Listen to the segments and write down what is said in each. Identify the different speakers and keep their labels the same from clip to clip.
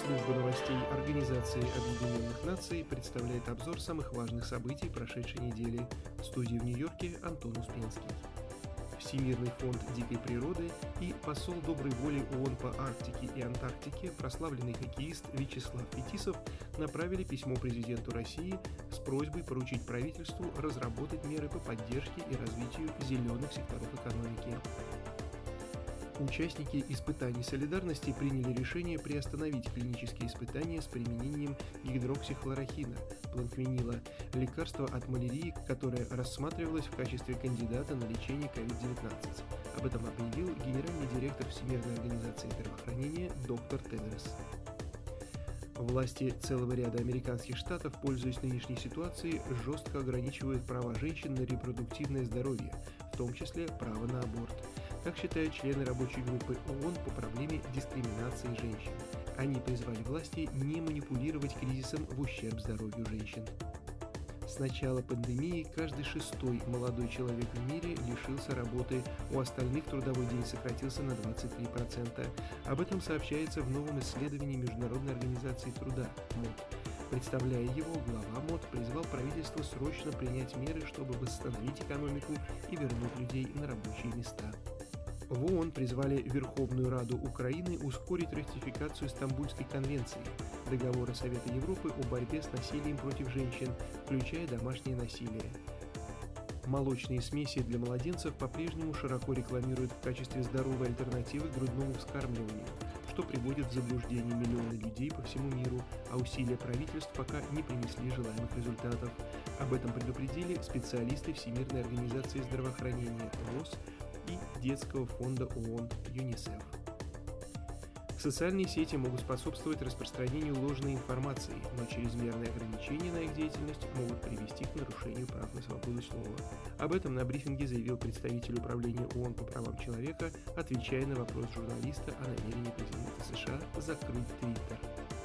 Speaker 1: Служба новостей Организации Объединенных Наций представляет обзор самых важных событий прошедшей недели. В студии в Нью-Йорке Антон Успенский. Всемирный фонд дикой природы и посол доброй воли ООН по Арктике и Антарктике, прославленный хоккеист Вячеслав Фетисов, направили письмо президенту России с просьбой поручить правительству разработать меры по поддержке и развитию зеленых секторов экономики. Участники испытаний солидарности приняли решение приостановить клинические испытания с применением гидроксихлорохина, планквенила, лекарства от малярии, которое рассматривалось в качестве кандидата на лечение COVID-19. Об этом объявил генеральный директор Всемирной организации здравоохранения доктор Тедрос. Власти целого ряда американских штатов, пользуясь нынешней ситуацией, жестко ограничивают права женщин на репродуктивное здоровье, в том числе право на аборт. Как считают члены рабочей группы ООН по проблеме дискриминации женщин. Они призвали власти не манипулировать кризисом в ущерб здоровью женщин. С начала пандемии каждый шестой молодой человек в мире лишился работы, у остальных трудовой день сократился на 23%. Об этом сообщается в новом исследовании Международной организации труда МОД. Представляя его, глава МОД призвал правительство срочно принять меры, чтобы восстановить экономику и вернуть людей на рабочие места. В ООН призвали Верховную Раду Украины ускорить ратификацию Стамбульской конвенции, договора Совета Европы о борьбе с насилием против женщин, включая домашнее насилие. Молочные смеси для младенцев по-прежнему широко рекламируют в качестве здоровой альтернативы грудному вскармливанию, что приводит в заблуждение миллионы людей по всему миру, а усилия правительств пока не принесли желаемых результатов. Об этом предупредили специалисты Всемирной организации здравоохранения ВОЗ и Детского фонда ООН ЮНИСЕФ. Социальные сети могут способствовать распространению ложной информации, но чрезмерные ограничения на их деятельность могут привести к нарушению прав на свободу слова. Об этом на брифинге заявил представитель управления ООН по правам человека, отвечая на вопрос журналиста о намерении президента США закрыть Твиттер.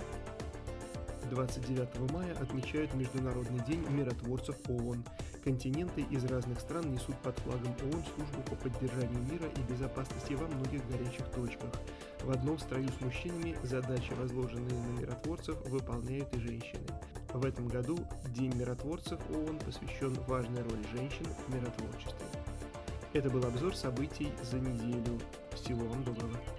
Speaker 1: 29 мая отмечают Международный день миротворцев ООН. Континенты из разных стран несут под флагом ООН службу по поддержанию мира и безопасности во многих горячих точках. В одном строю с мужчинами задачи, возложенные на миротворцев, выполняют и женщины. В этом году День миротворцев ООН посвящен важной роли женщин в миротворчестве. Это был обзор событий за неделю. Всего вам доброго.